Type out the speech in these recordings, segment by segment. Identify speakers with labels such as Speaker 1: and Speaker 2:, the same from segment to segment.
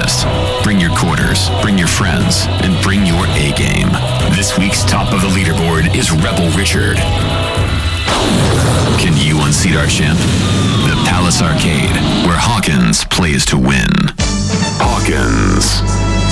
Speaker 1: contest. Bring your quarters, bring your friends, and bring your A game. This week's top of the leaderboard is Rebel Richard. Can you unseat our champ? The Palace Arcade, where Hawkins plays to win. Hawkins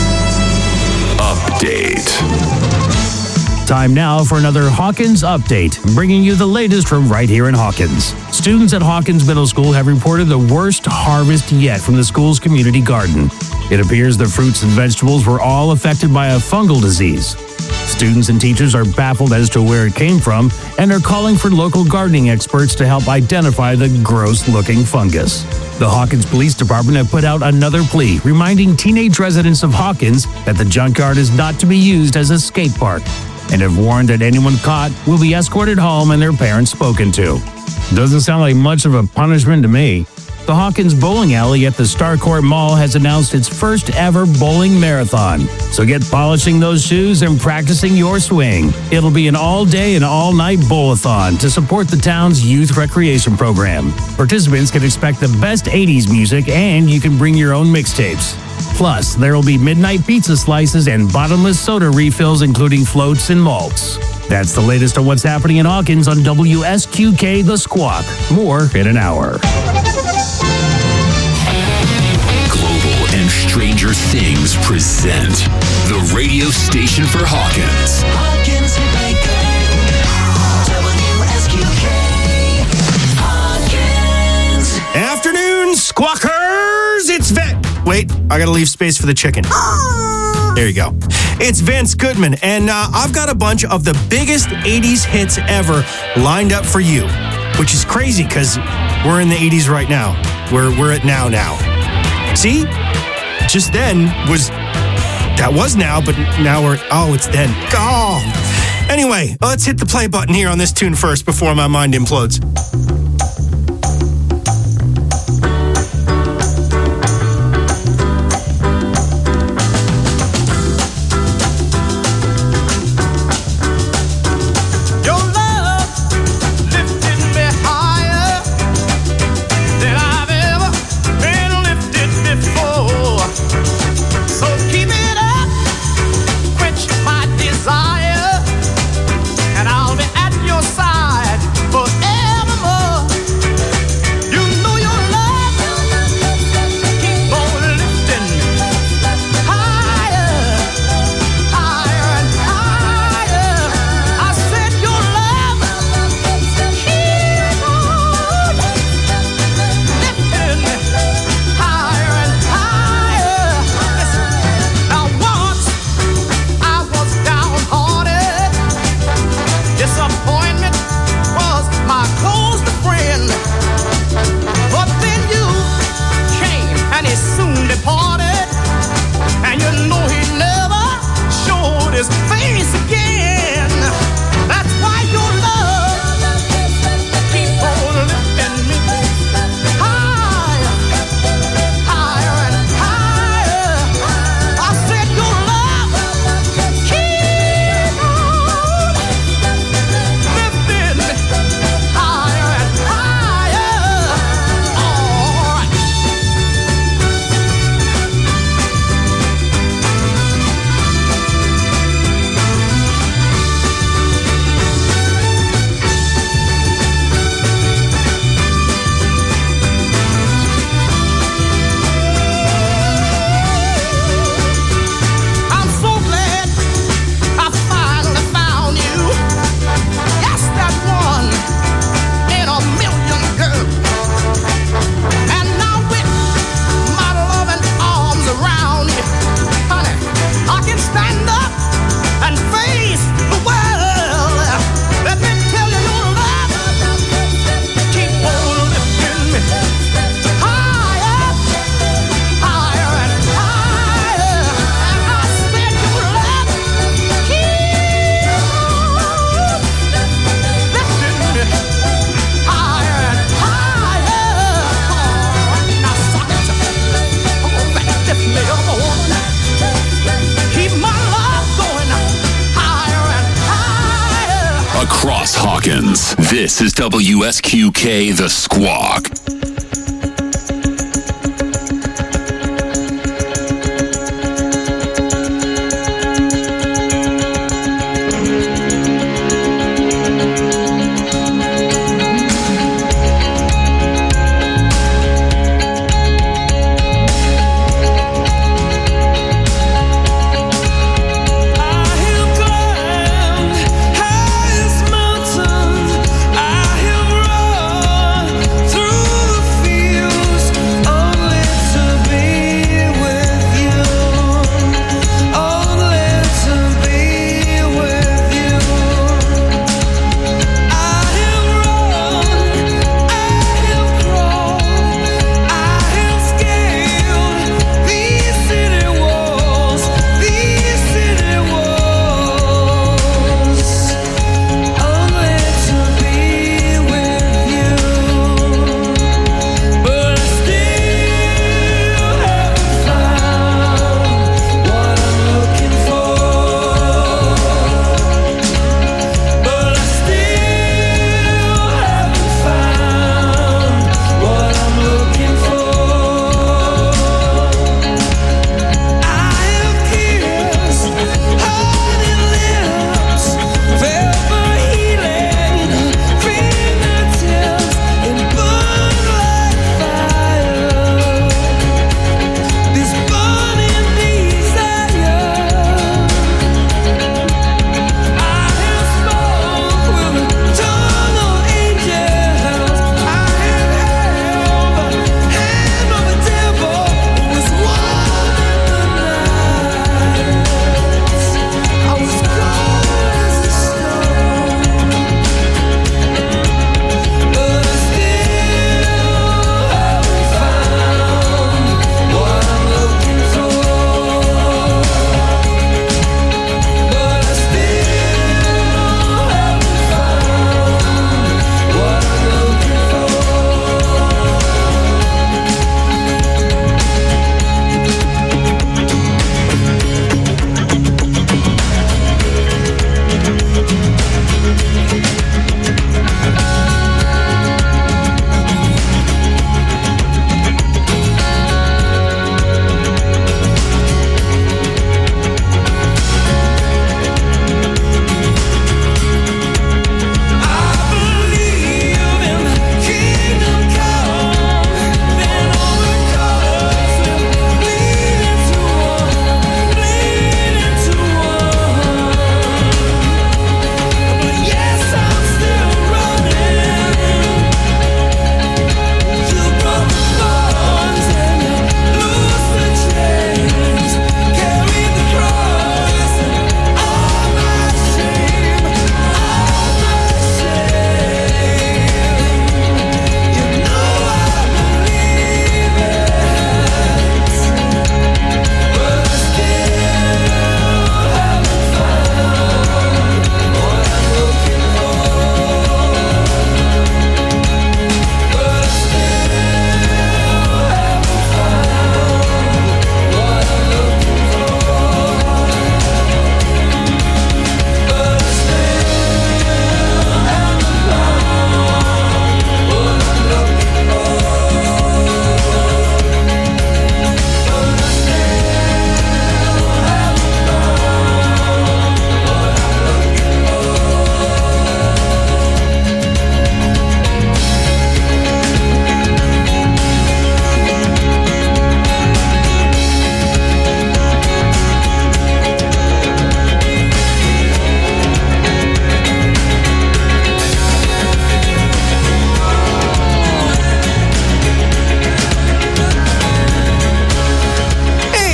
Speaker 1: Update.
Speaker 2: Time now for another Hawkins Update, bringing you the latest from right here in Hawkins. Students at Hawkins Middle School have reported the worst harvest yet from the school's community garden. It appears the fruits and vegetables were all affected by a fungal disease. Students and teachers are baffled as to where it came from and are calling for local gardening experts to help identify the gross-looking fungus. The Hawkins Police Department have put out another plea, reminding teenage residents of Hawkins that the junkyard is not to be used as a skate park, and have warned that anyone caught will be escorted home and their parents spoken to. Doesn't sound like much of a punishment to me. The Hawkins Bowling Alley at the Starcourt Mall has announced its first ever bowling marathon. So get polishing those shoes and practicing your swing. It'll be an all-day and all-night bowl-a-thon to support the town's youth recreation program. Participants can expect the best 80s music, and you can bring your own mixtapes. Plus, there will be midnight pizza slices and bottomless soda refills, including floats and malts. That's the latest on what's happening in Hawkins on WSQK The Squawk. More in an hour.
Speaker 1: Global and Stranger Things present the radio station for Hawkins.
Speaker 3: Hawkins WSQK. Hawkins.
Speaker 4: Afternoon, squawkers! It's Wait, I gotta leave space for the chicken. There you go. It's Vince Goodman, and I've got a bunch of the biggest 80s hits ever lined up for you, which is crazy because we're in the 80s right now. We're at now. See? Just then that was now, but now it's then. Oh. Anyway, let's hit the play button here on this tune first before my mind implodes.
Speaker 1: Hawkins. This is WSQK The Squawk.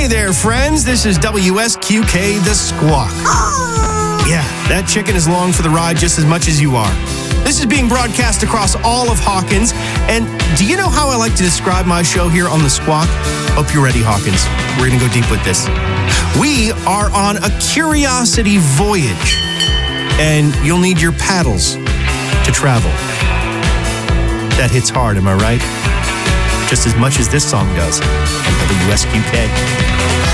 Speaker 4: Hey there, friends. This is WSQK The Squawk. Yeah, that chicken is along for the ride just as much as you are. This is being broadcast across all of Hawkins. And do you know how I like to describe my show here on The Squawk? Hope you're ready, Hawkins. We're going to go deep with this. We are on a curiosity voyage, and you'll need your paddles to travel. That hits hard, am I right? Just as much as this song does on WSQK.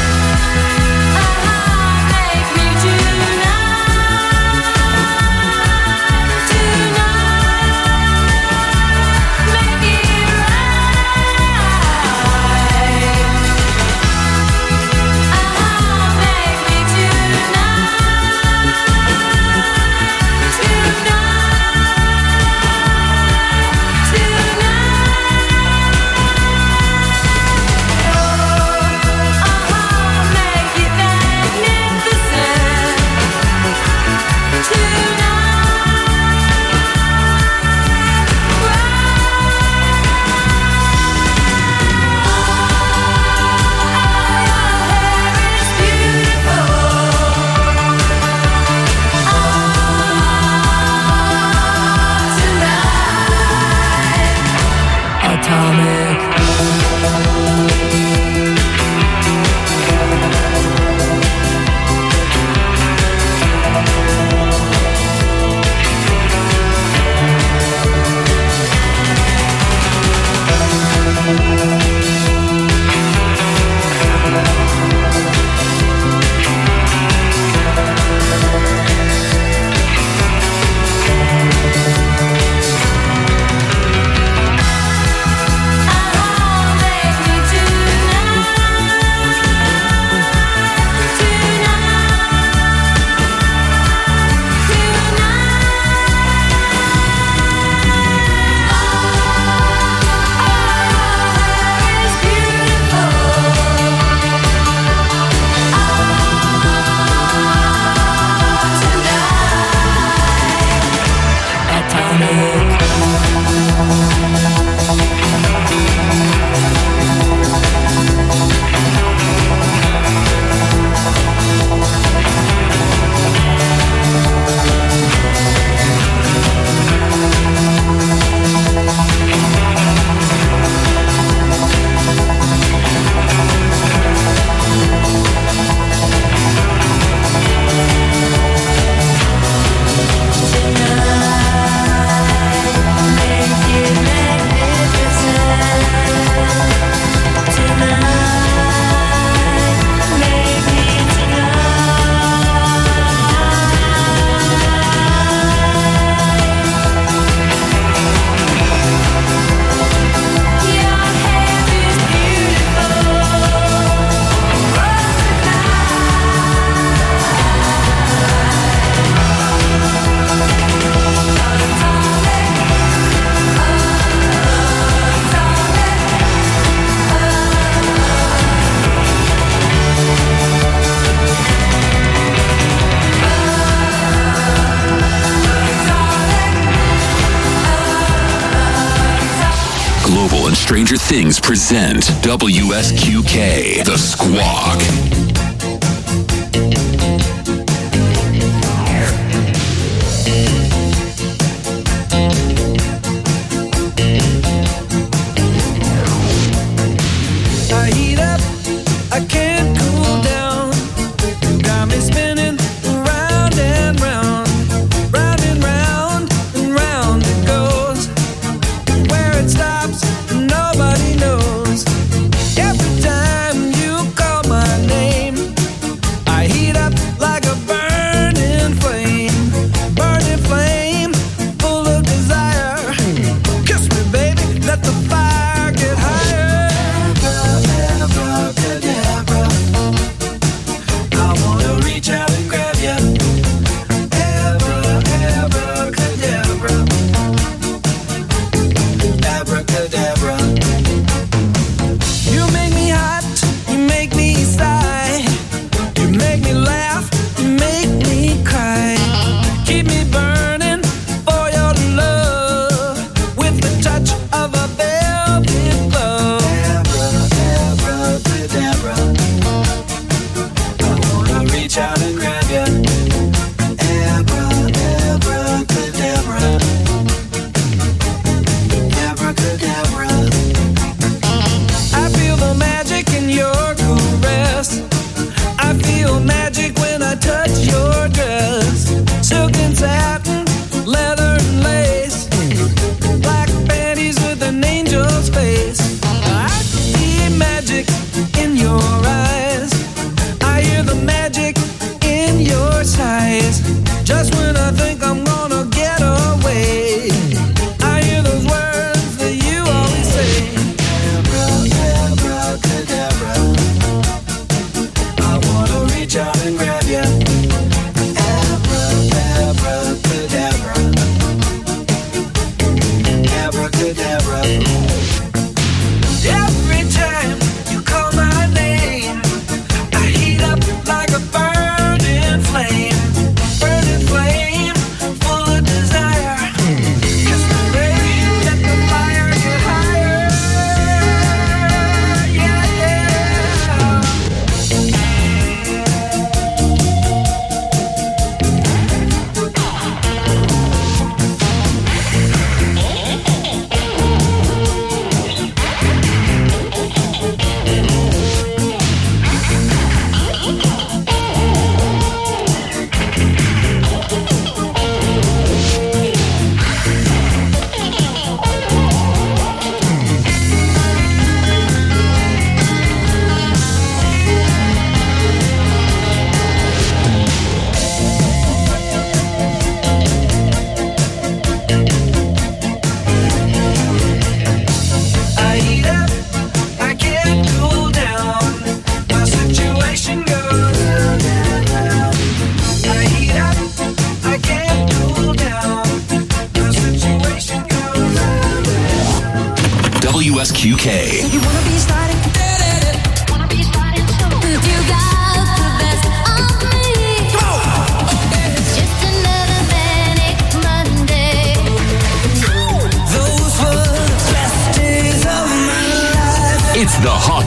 Speaker 1: Stranger Things present WSQK The Squawk.
Speaker 3: I heat up, I can't cool down. Got me spinning round and round, round and round and round it goes. Where it stops, nobody knows. Every time you call my name, I heat up like a burning flame, full of desire. Kiss me, baby, let the fire get higher.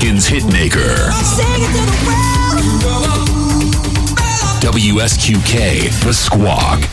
Speaker 1: Hawkins Hitmaker. WSQK, The Squawk.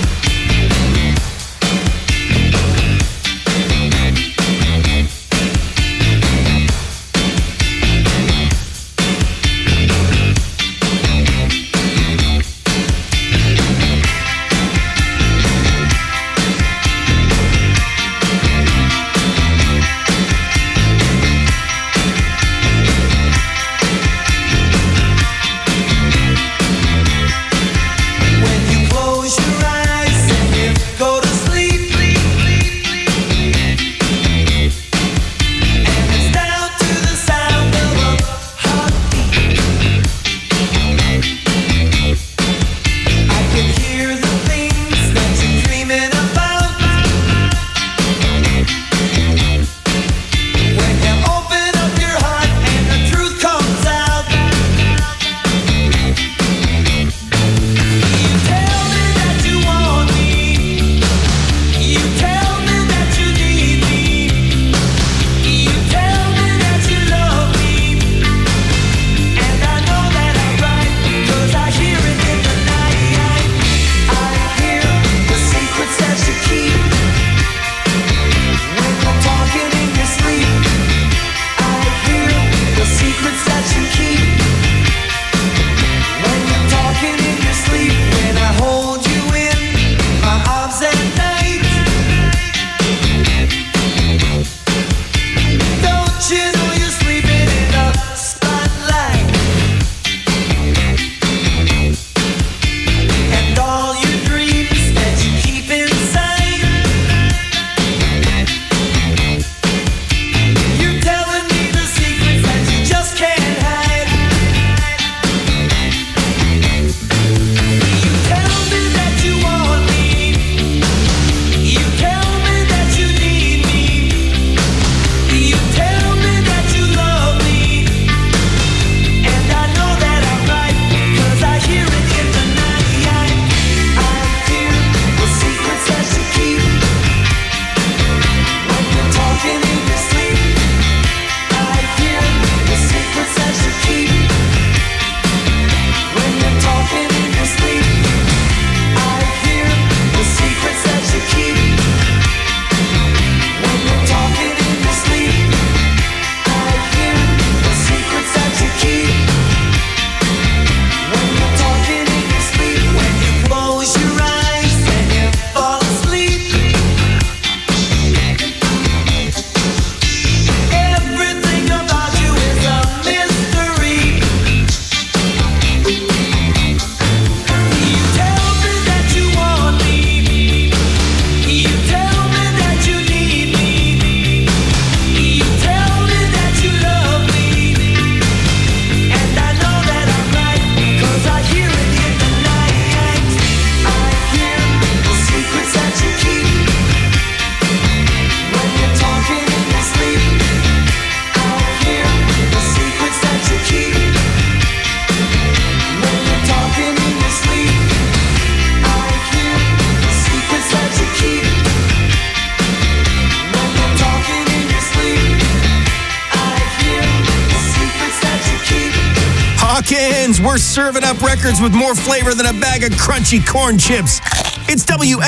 Speaker 4: Hawkins, we're serving up records with more flavor than a bag of crunchy corn chips. It's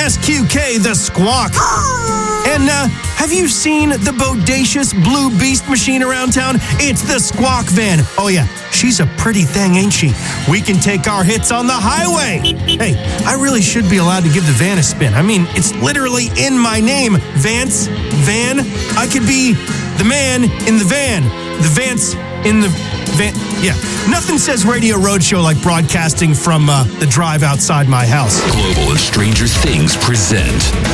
Speaker 4: WSQK, The Squawk. And have you seen the bodacious blue beast machine around town? It's the Squawk Van. Oh yeah, she's a pretty thing, ain't she? We can take our hits on the highway. Hey, I really should be allowed to give the van a spin. I mean, it's literally in my name. Vance, van. I could be the man in the van. The Vance in the van. Yeah, nothing says Radio Roadshow like broadcasting from the drive outside my house.
Speaker 1: Global and Stranger Things present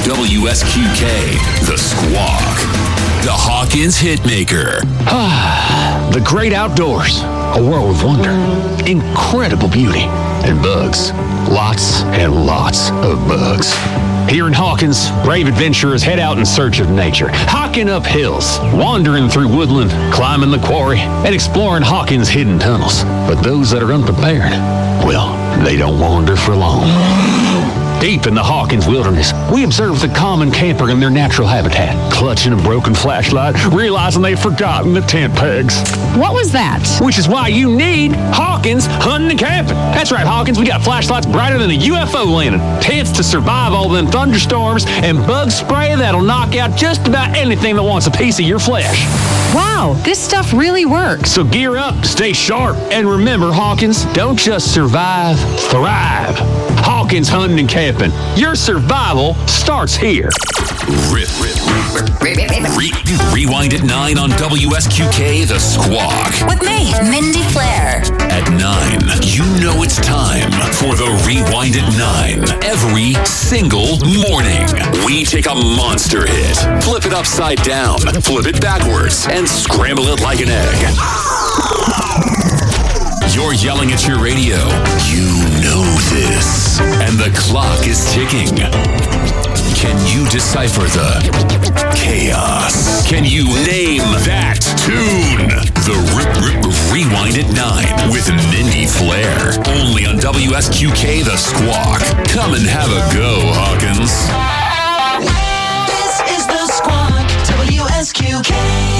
Speaker 1: WSQK, The Squawk, the Hawkins Hitmaker.
Speaker 5: The great outdoors, a world of wonder, incredible beauty, and bugs. Lots and lots of bugs. Here in Hawkins, brave adventurers head out in search of nature, hiking up hills, wandering through woodland, climbing the quarry, and exploring Hawkins' hidden tunnels. But those that are unprepared, well, they don't wander for long. Deep in the Hawkins wilderness, we observe the common camper in their natural habitat, clutching a broken flashlight, realizing they've forgotten the tent pegs.
Speaker 6: What was that?
Speaker 5: Which is why you need Hawkins Hunting and Camping. That's right, Hawkins, we got flashlights brighter than a UFO landing, tents to survive all them thunderstorms, and bug spray that'll knock out just about anything that wants a piece of your flesh.
Speaker 6: Wow, this stuff really works.
Speaker 5: So gear up, stay sharp, and remember, Hawkins, don't just survive, thrive. Hawkins Hunting and Camping. Your survival starts here.
Speaker 1: Rewind at 9 on WSQK The Squawk.
Speaker 7: With me, Mindy Flair.
Speaker 1: At 9, you know it's time for the Rewind at 9. Every single morning, we take a monster hit, flip it upside down, flip it backwards, and scramble it like an egg. You're yelling at your radio. You know this. And the clock is ticking. Can you decipher the chaos? Can you name that tune? The Rewind at 9 with Mindy Flair. Only on WSQK The Squawk. Come and have a go, Hawkins.
Speaker 7: This is The Squawk, WSQK.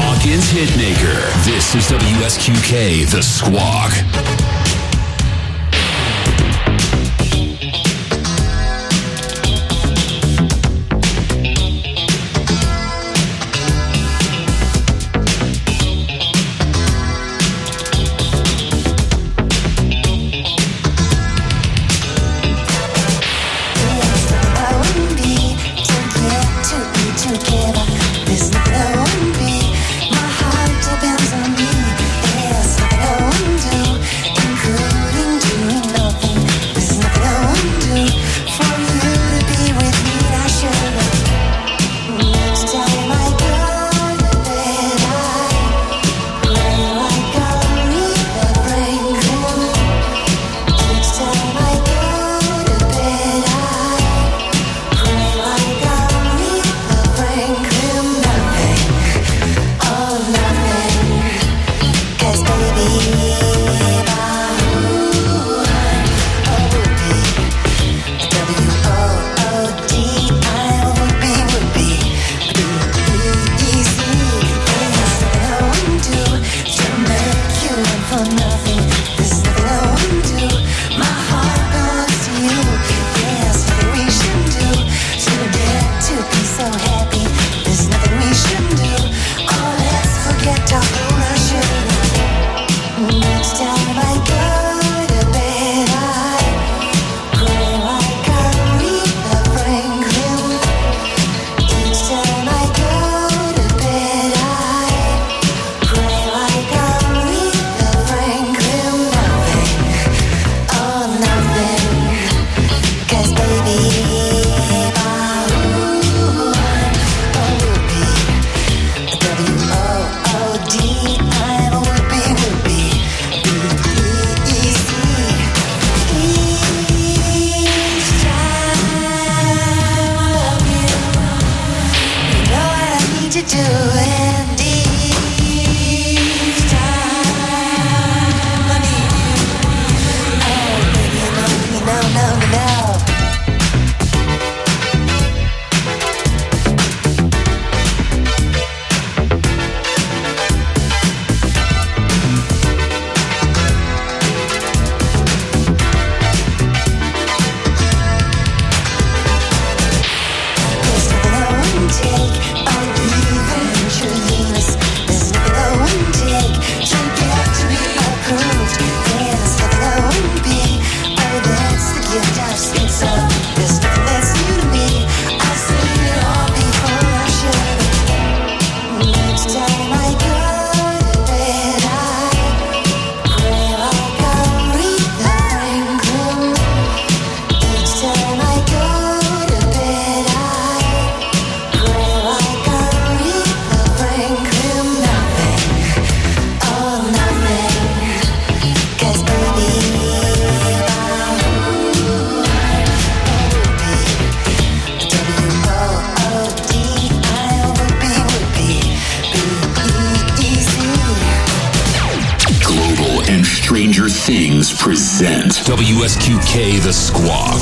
Speaker 1: Hitmaker. This is WSQK The Squawk. Stranger Things present WSQK The Squawk.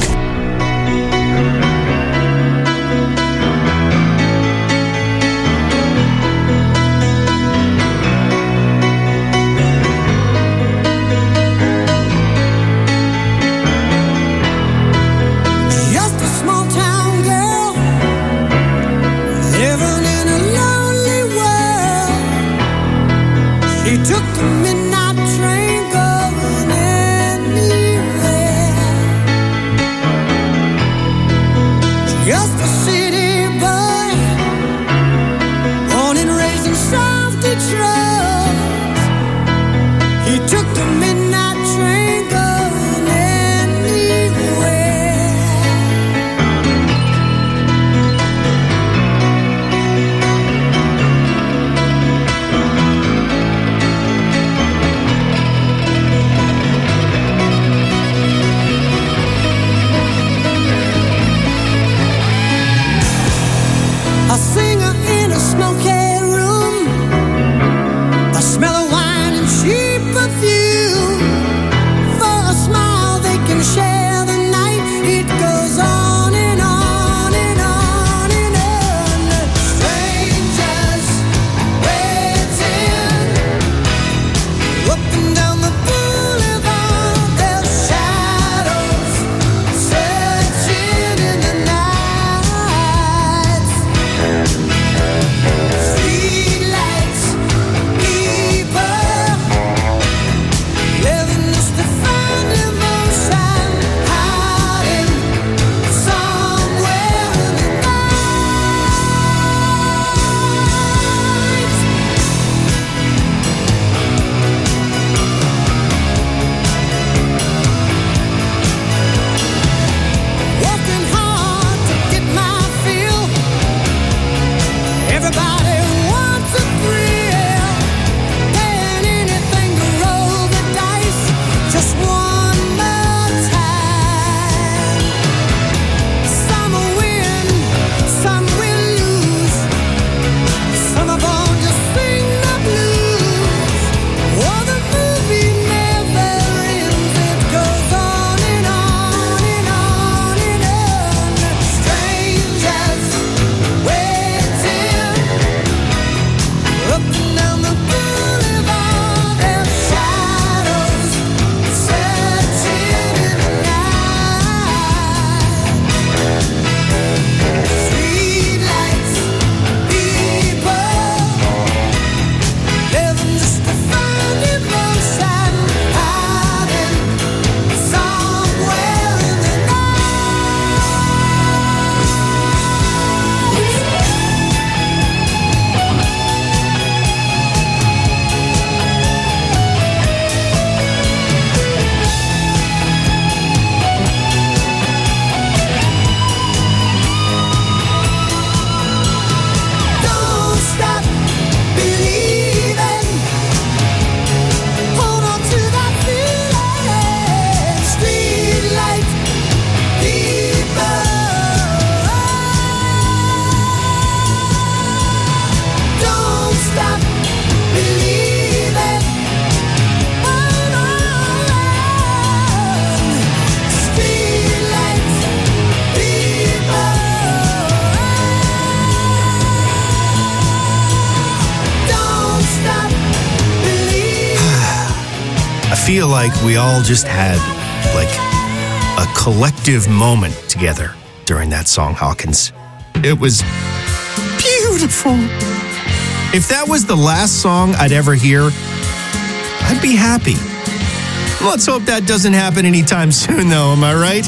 Speaker 4: feel like we all just had like a collective moment together during that song, Hawkins. It was beautiful. If that was the last song I'd ever hear, I'd be happy. Let's hope that doesn't happen anytime soon, though. Am I right?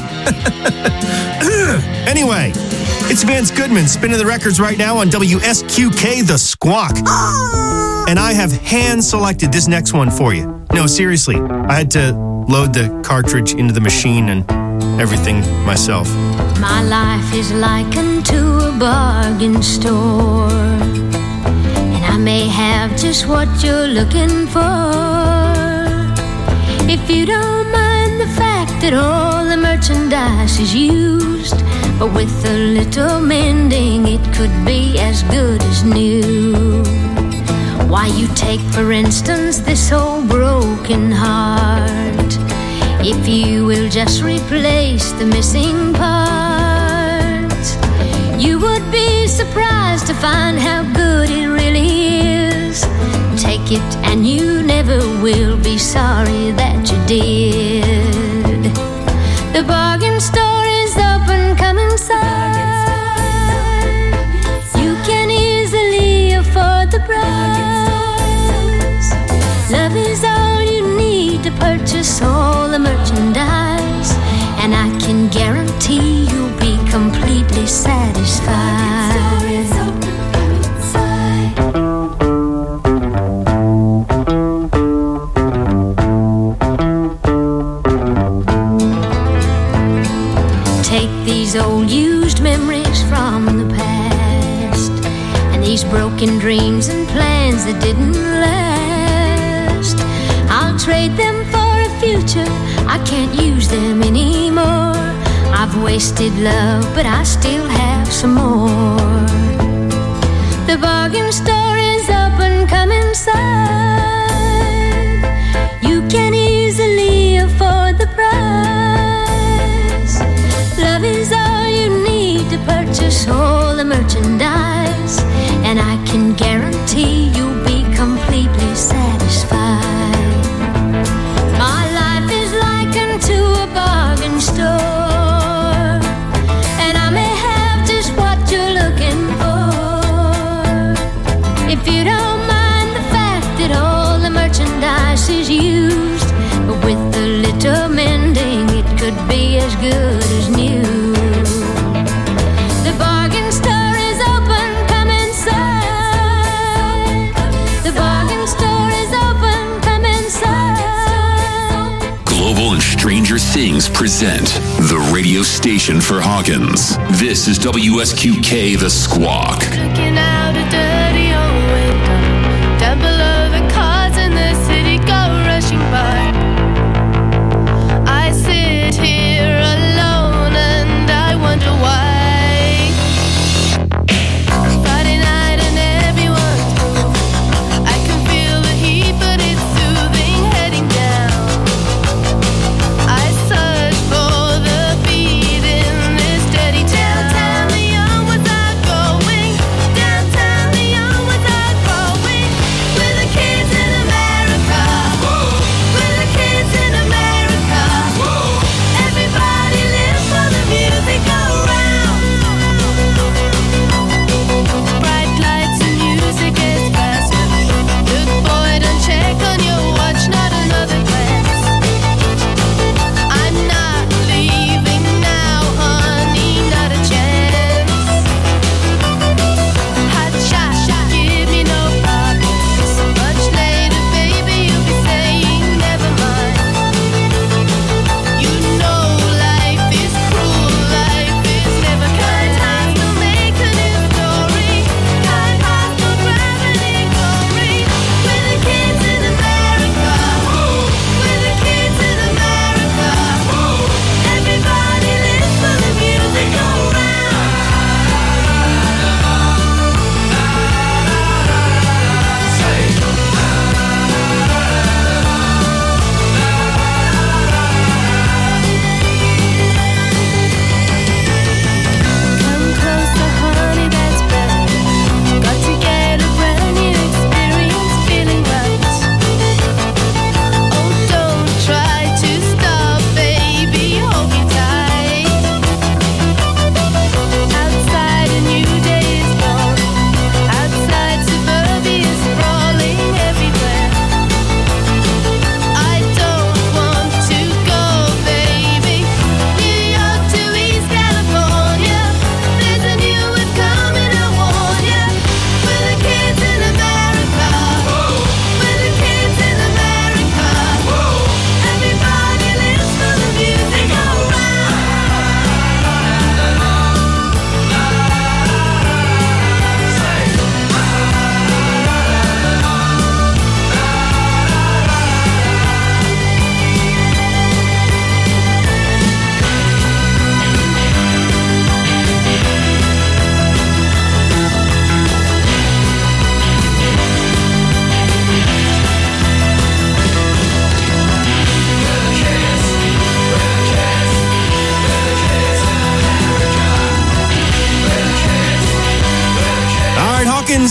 Speaker 4: Anyway, it's Vance Goodman spinning the records right now on WSQK, The Squawk. And I have hand-selected this next one for you. No, seriously. I had to load the cartridge into the machine and everything myself.
Speaker 8: My life is likened to a bargain store, and I may have just what you're looking for. If you don't mind the fact that all the merchandise is used, but with a little mending it could be as good as new. Why, you take for instance this old broken heart. If you will just replace the missing parts, you would be surprised to find how good it really is. Take it and you never will be sorry that you did. The bargain store is open, come inside. You can easily afford the price. Love is all you need to purchase all the merchandise, and I can guarantee you'll be completely satisfied. Take these old used memories from the past, and these broken dreams and plans that didn't last. I'll trade them for a future, I can't use them anymore. I've wasted love, but I still have some more. The bargain store is open, come inside. You can easily afford the price. Love is all you need to purchase all the merchandise, and I can guarantee you'll be completely satisfied. My life is likened to a bargain store, and I may have just what you're looking for. If you don't mind the fact that all the merchandise is used, but with a little mending it could be as good as new. The bargain store is open, come inside. The bargain store is open, come inside.
Speaker 1: Global and Stranger Things present the radio station for Hawkins. This is WSQK The Squawk.
Speaker 9: Looking out a dirty old window, down below the cars in the city go rushing by. I sit here alone and I wonder why. Friday night and everyone's moving. I can feel the heat, but it's soothing heading down. I search for the beat in this dirty town. Downtown the young ones are going. Downtown the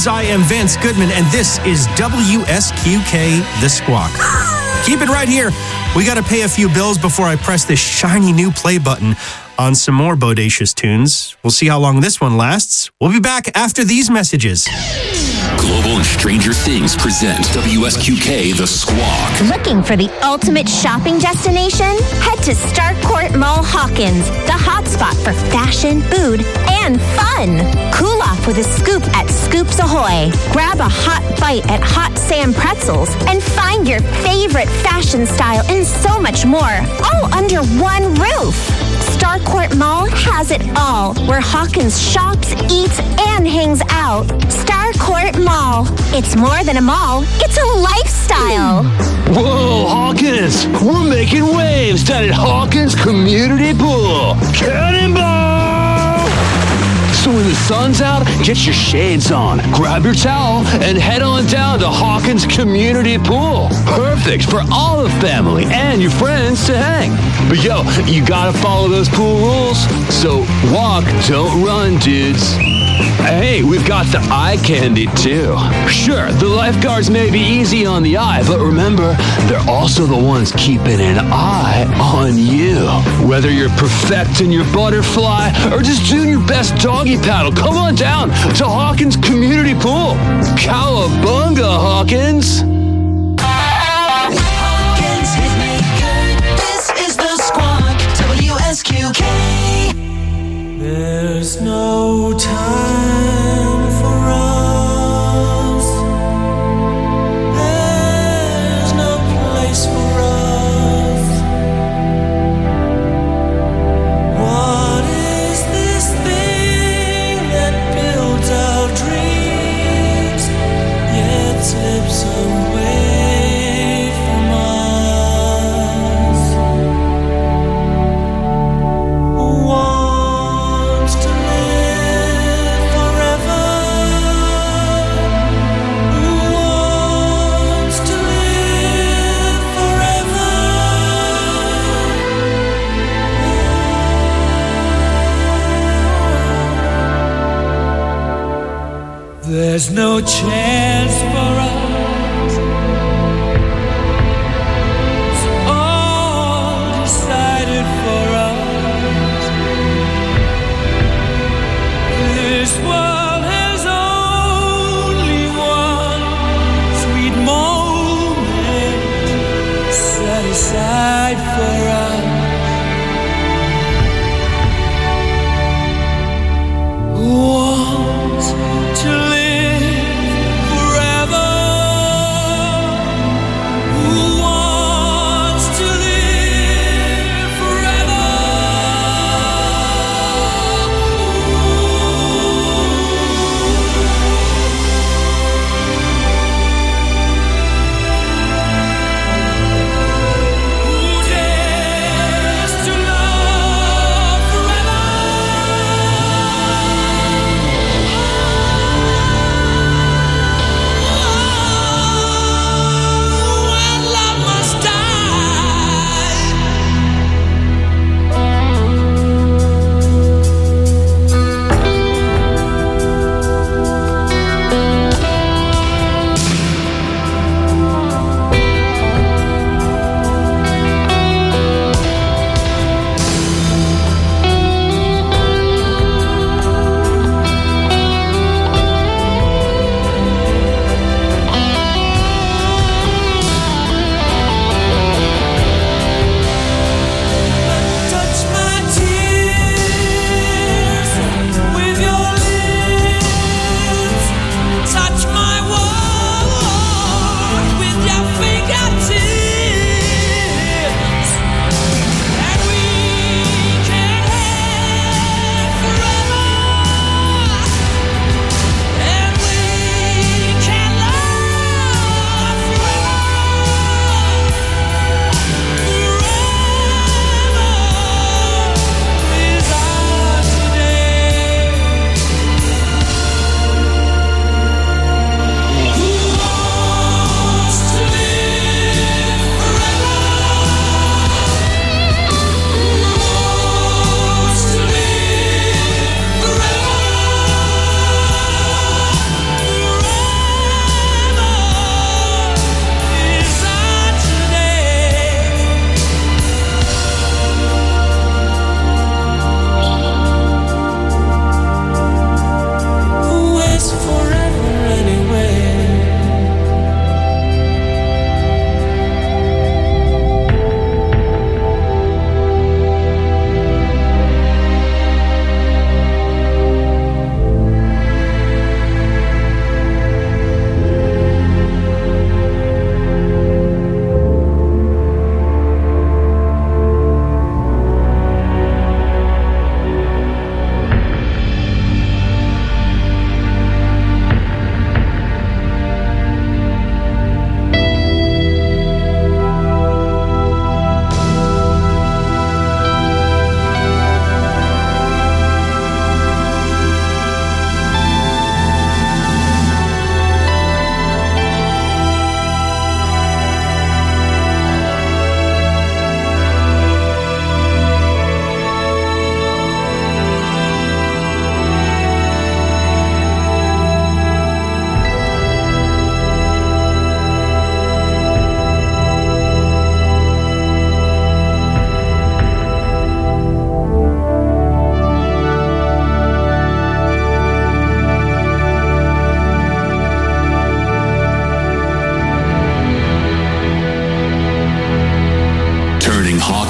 Speaker 4: Hawkins. I am Vince Goodman, and this is WSQK The Squawk. Keep it right here. We got to pay a few bills before I press this shiny new play button on some more bodacious tunes. We'll see how long this one lasts. We'll be back after these messages.
Speaker 1: Global and Stranger Things present WSQK The Squawk.
Speaker 10: Looking for the ultimate shopping destination? Head to Starcourt Mall Hawkins, the hotspot for fashion, food, and fun. Cool off with a scoop at Scoops Ahoy. Grab a hot bite at Hot Sam Pretzels and find your favorite fashion style and so much more, all under one roof. Starcourt Mall has it all, where Hawkins shops, eats, and hangs out. Starcourt Mall. It's more than a mall, it's a lifestyle.
Speaker 5: Whoa, Hawkins! We're making waves down at Hawkins Community Pool. Cannonball! So when the sun's out, get your shades on, grab your towel, and head on down to Hawkins Community Pool. Perfect for all the family and your friends to hang. But yo, you gotta follow those pool rules. So walk, don't run, dudes. Hey, we've got the eye candy too. Sure, the lifeguards may be easy on the eye, but remember, they're also the ones keeping an eye on you. Whether you're perfecting your butterfly or just doing your best doggy paddle, come on down to Hawkins Community Pool. Cowabunga, Hawkins!
Speaker 7: Hawkins Hitmaker. This is the Squawk. WSQK.
Speaker 3: There's no time for us. There's no place for us. What is this thing that builds our dreams yet slips away from us? Wants to live forever. Wants to live forever. There's no chance for us. It's all decided for us. This world has only one sweet moment set aside for us. Want to live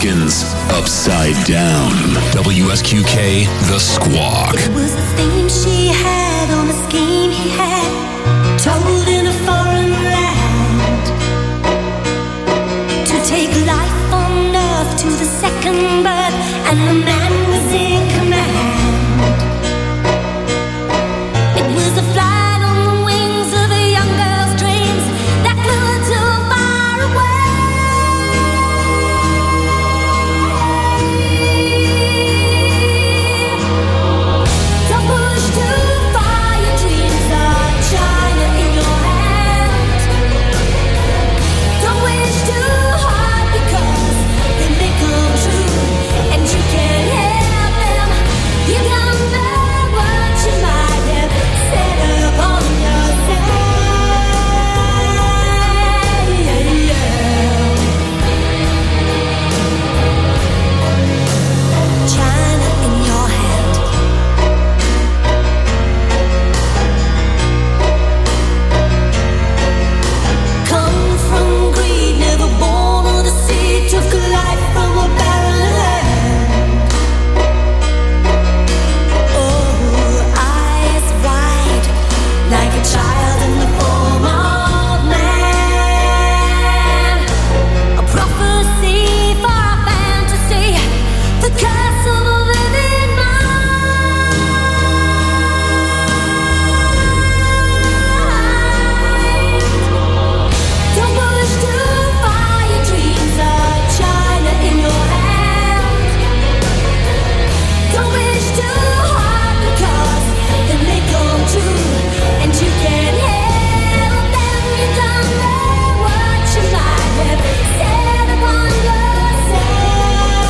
Speaker 1: Hawkins upside down. WSQK, The Squawk.
Speaker 7: It was the theme she had on a scheme he had, told in a foreign land, to take life on earth to the second birth, and the man was in command. It was a flight on the wings of a young girl's dreams that flew her too far away. Don't push too far, your dreams are China in your hand. Don't wish too hard because they may come true, and you can't help them. You don't know what you might have set upon yourself. China in your hand. Come from greed, never born of the sea, took a life from a barren land. Oh, eyes wide, like a child in the form of man. A prophecy for a fantasy, the curse of a living mind. Don't push too far, your dreams are China in your hand. Don't wish too hard because they may come true, and you can't help them. You don't know what you might have set upon yourself.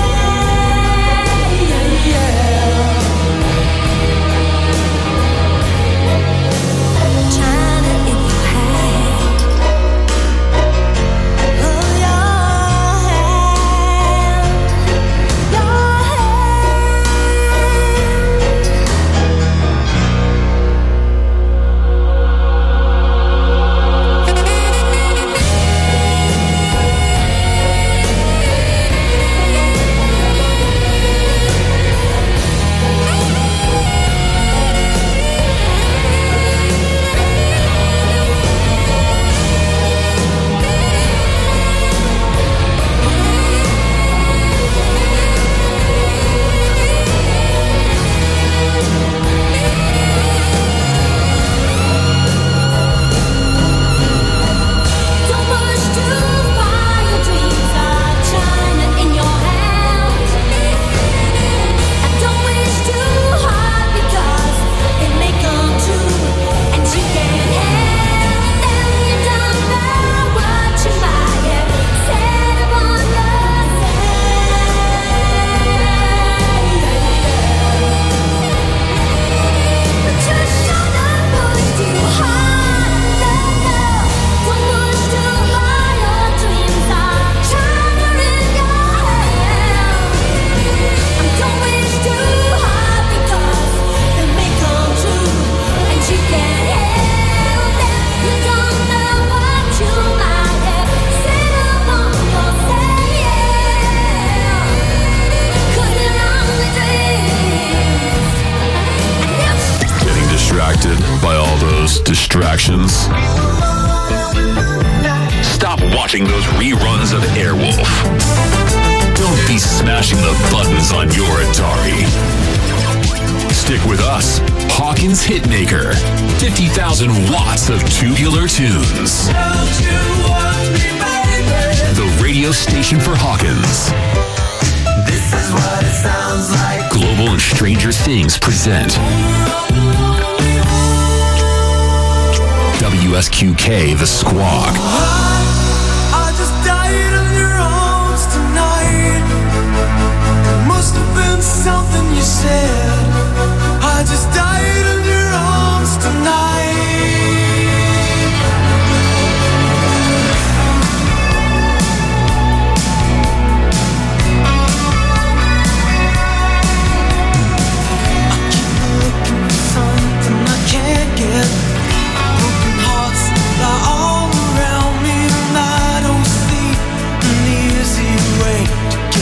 Speaker 7: China in your hand. Oh, your hand. Your Don't push too far, your dreams are China in your hand. And don't wish too hard because it may come true, and you can't help them. You don't know what you might have set upon yourself. Just shut up, push too hard. No, don't push too far. Your dreams are China in your hand. And don't wish too hard because they may come true, and you can't help them. You don't know what you might have set upon yourself. 'Cause they're only dreams.
Speaker 1: Getting distracted by all those distractions? Stop watching those reruns of Airwolf. Don't be smashing the buttons on your Atari. Stick with us, Hawkins Hitmaker. 50,000 watts of tubular tunes. The radio station for Hawkins.
Speaker 3: This is what it sounds like.
Speaker 1: Global and Stranger Things present WSQK, The Squawk.
Speaker 3: I just died in your arms tonight. Must have been something you said. I just died in your arms tonight. I keep looking for something I can't get. Broken hearts lie all around me, and I don't see an easy way to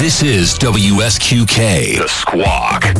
Speaker 1: This is WSQK, The Squawk.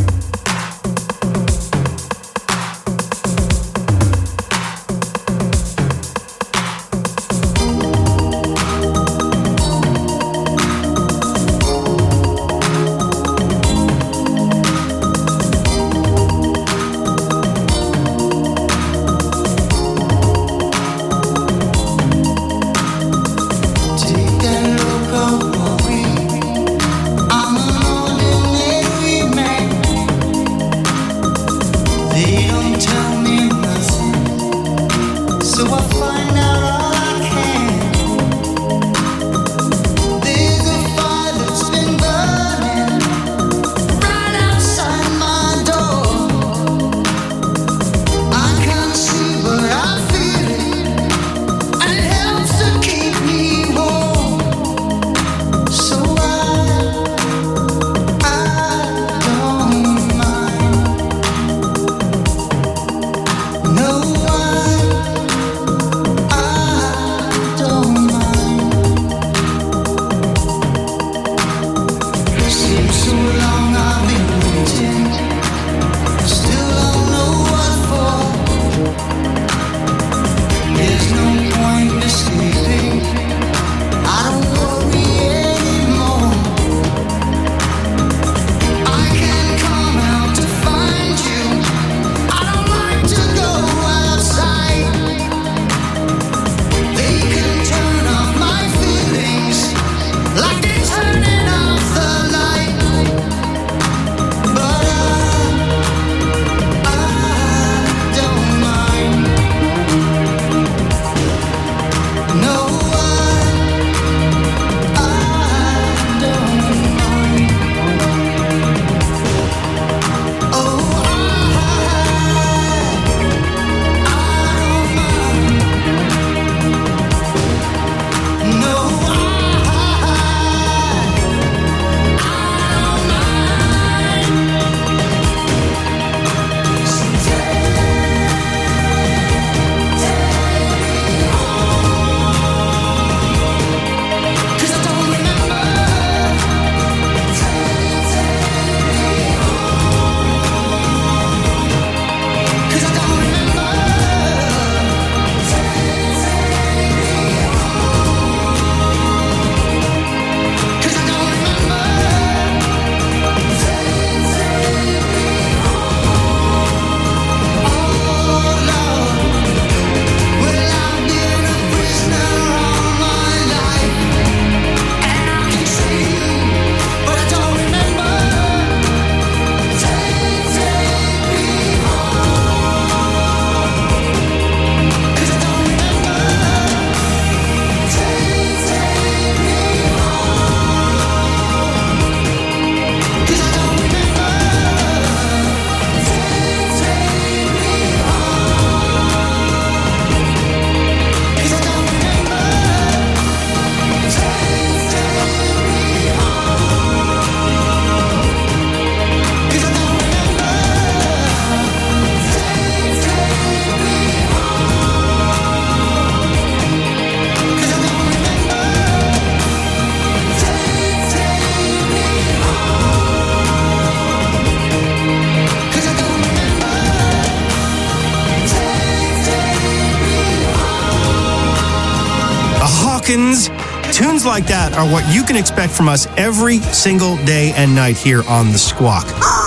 Speaker 4: Tunes like that are what you can expect from us every single day and night here on The Squawk.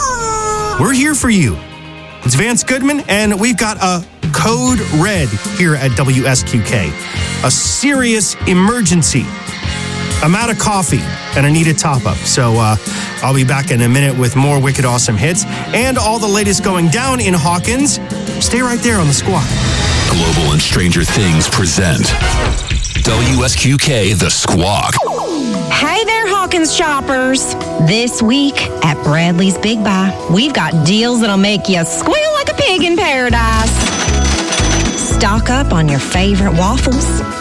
Speaker 4: We're here for you. It's Vance Goodman, and we've got a code red here at WSQK. A serious emergency. I'm out of coffee, and I need a top-up. So I'll be back in a minute with more wicked awesome hits and all the latest going down in Hawkins. Stay right there on The Squawk.
Speaker 1: Global and Stranger Things present WSQK The Squawk.
Speaker 10: Hey there, Hawkins shoppers. This week at Bradley's Big Buy, we've got deals that'll make you squeal like a pig in paradise. Stock up on your favorite waffles,